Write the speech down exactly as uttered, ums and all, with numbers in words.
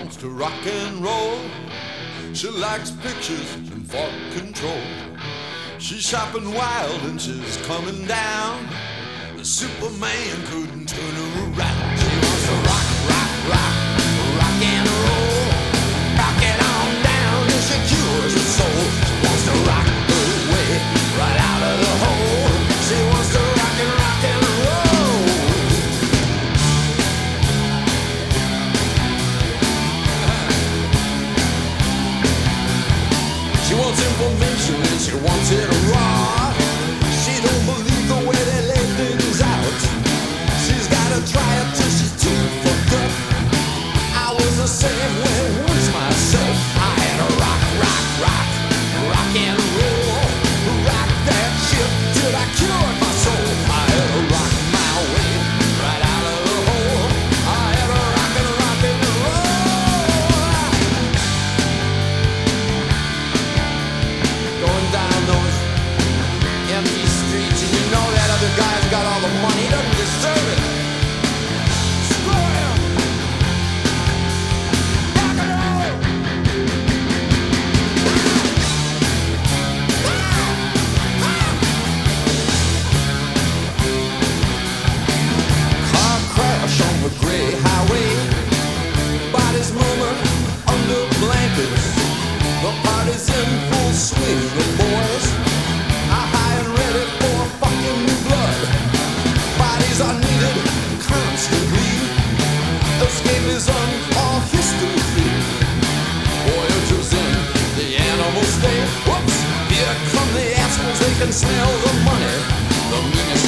wants to rock and roll. She likes pictures and thought control. She's shopping wild and she's coming down. The Superman couldn't turn her around. She wants to rock, rock, rock, rock and roll. Rock it on down and she cures her soul. She wants to rock her way right out of the hole. She wants to rock and rock and roll. She wants information and she wants it raw. She don't believe the way they lay things out. She's gotta try it till she's too fucked up. I was the same way once myself. I had a rock, rock, rock, rock and roll. Rock that shit till I cured my soul. I had to rock my way right out of the hole. I had a rock and rock and roll. Going down those empty streets, and you know that other guy's got all the money, he doesn't deserve it. Screw him! Rock and roll! Car crash on the gray highway. Bodies moving under blankets. The party's in full swing, the boys are high and ready for fucking new blood. Bodies are needed constantly. Escapism or history. Voyagers in the animal state. Whoops! Here come the assholes, they can smell the money. The meanest